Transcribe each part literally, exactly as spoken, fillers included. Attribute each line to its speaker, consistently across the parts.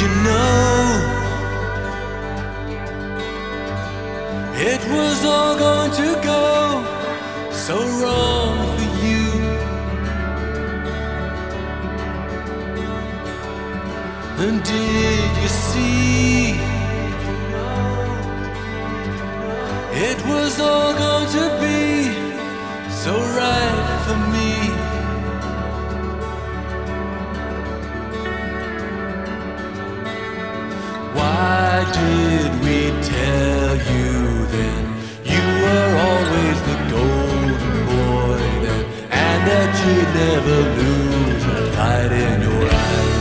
Speaker 1: you know it was all going to go so wrong for you? And did you see it was all going to be so right for me? Why did we tell you then you were always the golden boy then, and that you'd never lose that light in your eyes?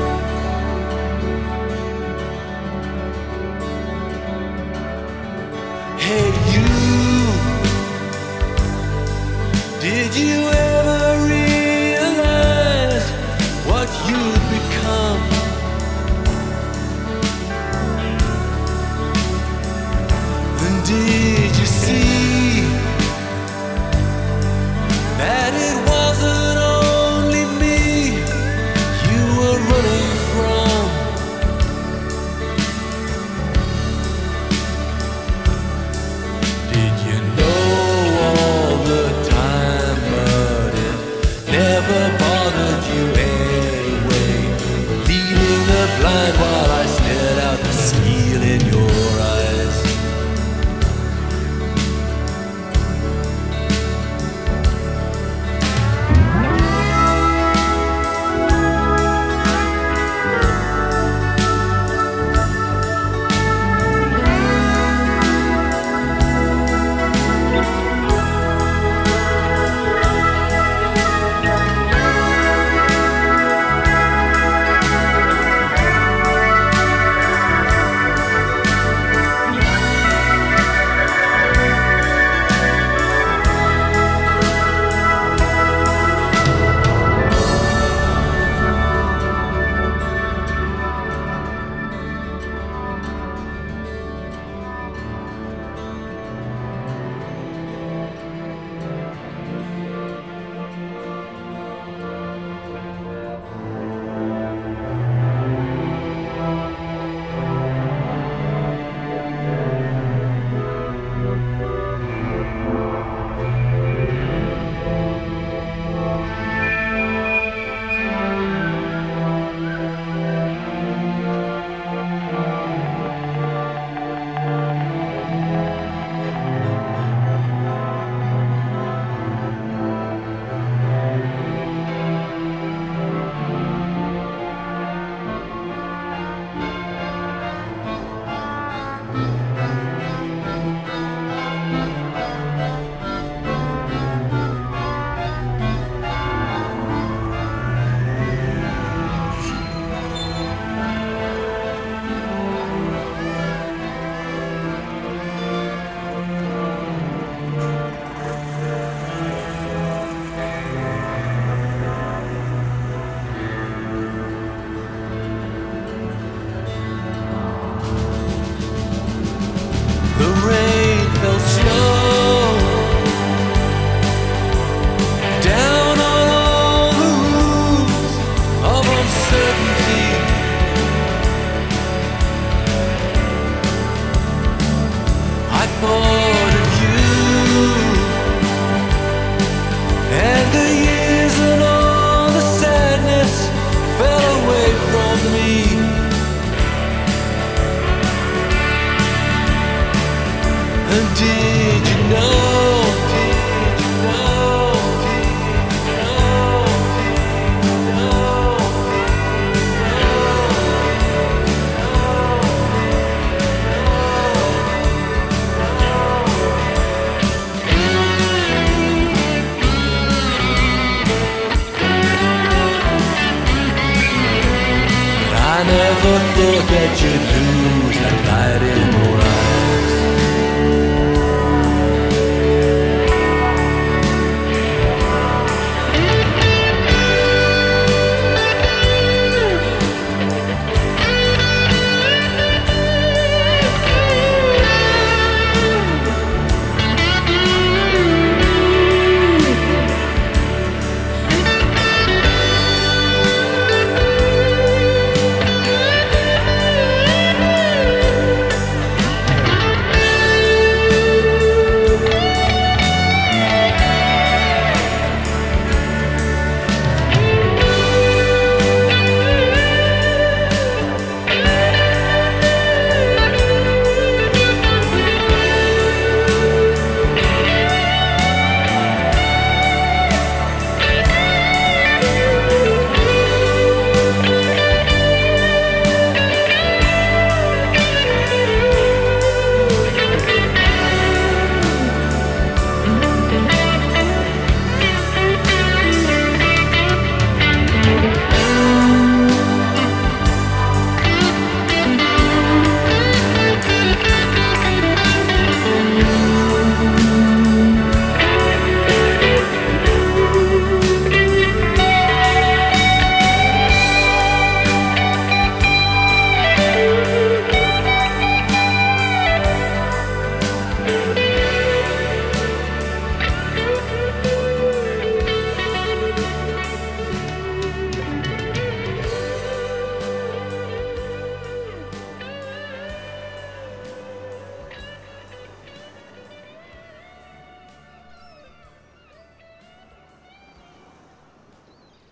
Speaker 1: Hey you, did you ever realize what you'd become? And did you see that it wasn't only me you were running from? Did you know all the time, but it never bothered you anyway, leading the blind while I stared out the steel in your eyes? The rain fell slow down on all the roofs of uncertainty. I thought of you and the years and all the sadness fell away from me. And did you know, did you know, did you know, did you know, I never thought that you'd lose that light in